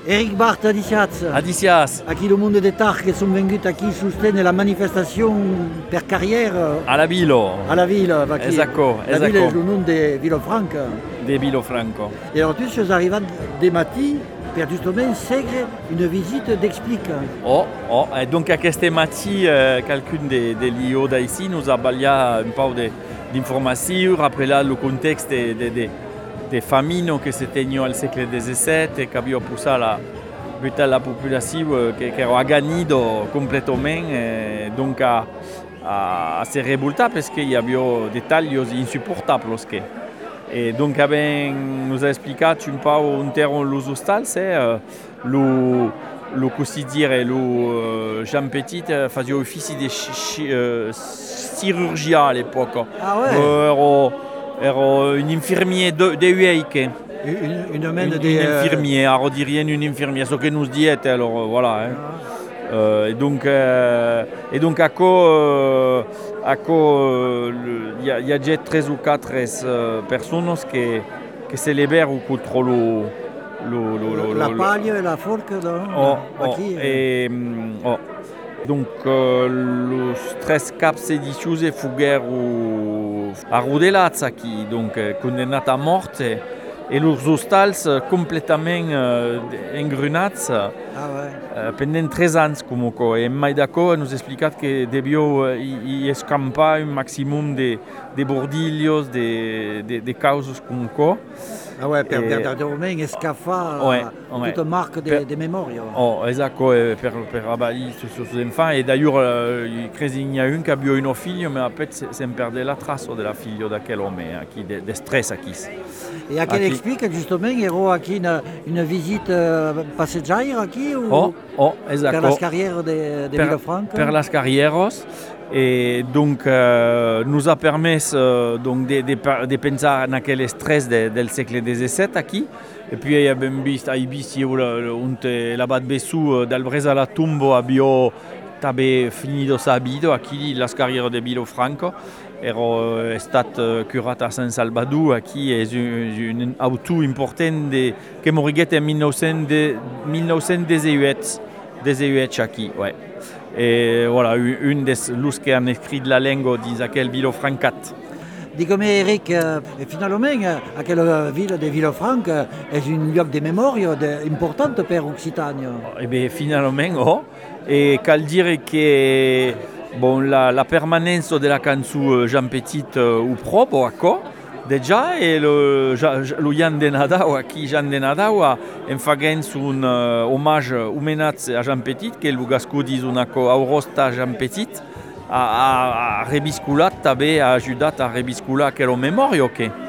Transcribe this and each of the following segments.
Eric Bart Adiciaz. Adiciaz. Aquí el mundo de Tar che sono venuti aquí sostenere la manifestazione per carriera alla Vilo. Alla Vila, la Ville est le nom de Villafranca. De Villafranco. Et alors tu es arrivé des matins per justement seguire une visite d'explique. Et donc aquest matí qualcun de l'IO d'ici nous a ballat un peu d'informacions, rappelant le contexte de famine que s'est tenu al segle XVII et qui a poussé la population qui a gagné complètement donc a se revoltar parce qu'il y avait des tailles insupportables. Et donc nous a expliqué un peu un terme los hostals, le quotidien et le Jean Petit faisaient office de chirurgien à l'époque. Ah ouais. Era un infirmier de Ueike. Une infirmier, alors dire une infirmière, ce que nous dit, alors voilà. Et donc à quoi il y a déjà 13 ou 14 personnes qui célèbrent contre la paille et la forque donc les 13 caps éditions et fuguer à Rudelazza qui donc condamné à mort et les hostals complètement engrenats pendant 13 ans comme quoi. Et Maïdako nous explique que devait y escamper un maximum de bordillos, de causes comme quoi. Ah ouais, per Romain escaffa toute marque de mémoire. Esatto, per abalir sur ses enfants. Et d'ailleurs, il y a un qui a eu une fille, mais après, c'est perdre la trace de la fille d'aquel homme, qui de stress aquí. Et à quel explique justement, Héros, aquí une visite passeggère aquí ou esatto. Per las carrières de Villafranca? Per las carrieros. Et donc nous a permis donc de penser à quel stress del segle XVII aquí. Et puis il y a visto l'abat Bessou d'Albreza la Tumbo abbiamo finito sa vita aquí las carrières de Villafranca. Ero stato curato a San Salvador qui est un auto important che moriguet en 1918 aquí, ouais. Et voilà, une des lus qui a écrit de la langue d'Isaquel Villafrancat. Dis-moi, Eric, finalement, à quelle ville de Villafranca est un lieu de mémoire important pour Occitanie? Eh bien, finalement, et qu'à dire que bon, la permanence de la canzone Jean Petit ou propre, d'accord? Déjà, et le Jan de Nadao, qui Jan de Nadao a fait un hommage homenatge à Jean Petit, que le Gascou dit una aurosta Jean Petit, a rebisculat també, a ajudat a rebiscular aquella memòria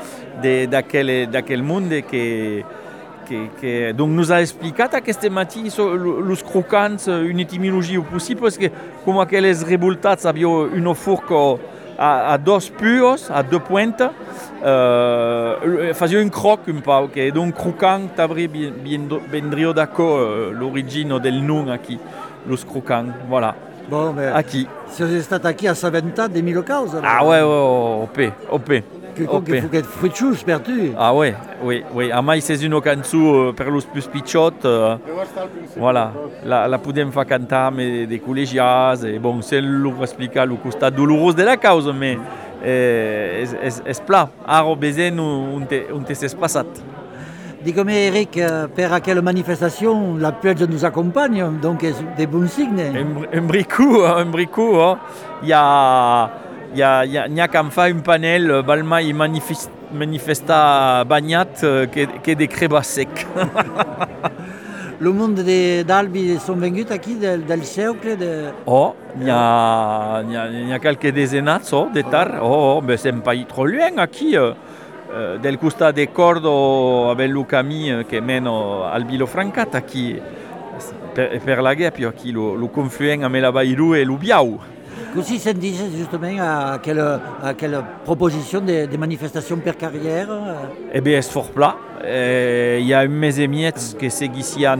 d'aquell món que donc nous a explicat aquest matí els crocants, una etimologia possible, parce que com aquelles revoltats havia una forca a dos puos, a deux pointes, faisait un croc un peu, okay? Donc crocant, vendria d'accord l'origine del nom aquí, los crocants, voilà. Bon, mais aquí. Si vous êtes aquí a Saventa de mille causes. Ah ouais, OP. Que faut être fruitchus per tu. Ah ouais, oui. A mai c'est une cançó per los plus pitchots, voilà. La podem fa cantar de col·legiats, et bon, c'est l'explicar le costat douloureux de la cause, mais és pla. Ara bezen on t'es passat. Dis-moi, Eric, per quelle manifestation la plage nous accompagne, donc c'est des bons signes. Un bricou, il y a qu'à faire un panel, Balma il manifesta bagnat que des crébas secs. Le monde d'Albi sont venus ici del siècle de... Il y a quelques décennies de tard. Mais c'est pas trop loin ici. Del costat de Cordo avec le camí que mène al Villafranca qui per la guerre qui le confluent avec la Baïrou et le Biau. Così si dice justement à quelle proposition de manifestation per carrière? Eh bien, c'est fort plat. Il y a un mes émiettes qui seguissent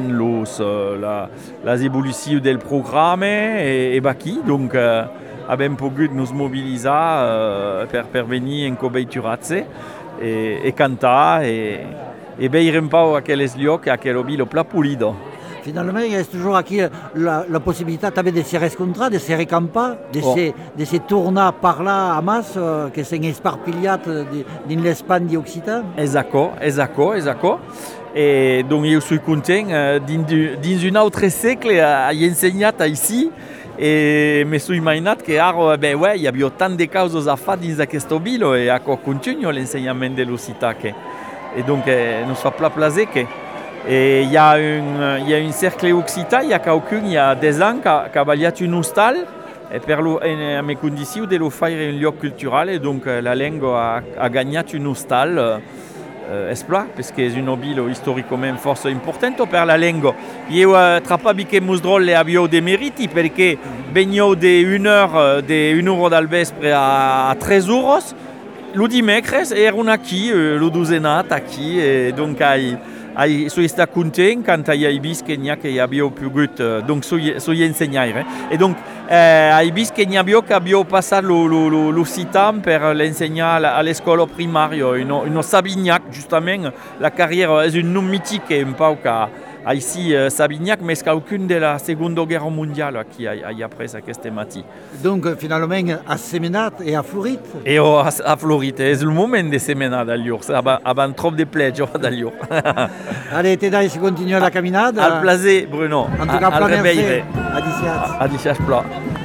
les évolutions du programme et baki. Donc, abbiamo potuto nous mobiliser per venir en coberturazze e cantare e beire un po' a quelles lieux, a quelle ville pla pulido. Finalement, il reste toujours aquí la possibilità també de se rescontrar, de se recampar, de se tornar a parlar a mas, que s'han esparpillat dins l'Espanya occitan. Exacto. Et donc je suis content dins un altre segle he ensenyat ici e me suis imaginat que ara hi havia tant de causes a fer dins d'aquesta vila e ara continuo l'ensenyament de l'occità e donc nos fa plaisir que il y a un cercle occitan, il y a quelqu'un il y a 10 ans qui a treballat un hostal et per a mes conditions de lo faire un lloc cultural et donc la langue a gagnat un hostal Espla, parce que è una vila storicamente forse importante per la lingua. Io trappabi che Musdrolle abbia dei meriti perché vengo di un'ora dal vespre a 3 euros. Lo dimecres erano qui, lo duzenat qui, e donc sono stato contento quando hai visto che abbia più gut, donc sono insegnare. E donc hai visto che abbiamo passato l'Occitan per l'insegnare all'escola primaria, in Sabignac, giustamente, la carriera è un nome mitico, un po' che ici Sabignac, mais qu'aucune de la Seconde Guerra mondiale qui a appris queste mati. Donc finalement a semenat e a florit. E a florit, è il momento di semenare dall'Ur, abbiamo troppo di plege dall'Ur. Allez, te dai, si continua la camminata. Al plaisir, Bruno. En tout cas, plein merci. Adiciat pla.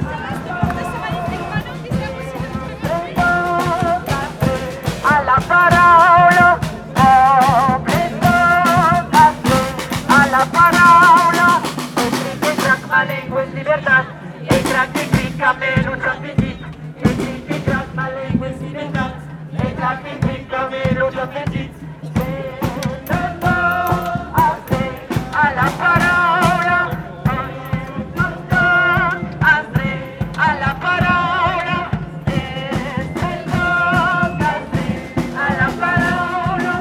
Alla parola, alla parola, e trac ma lengua es libertad, e trac que crica melo transmitit, e que trac ma lengua es libertad, e trac que crica melo transmitit. Alla parola, alla parola, alla parola,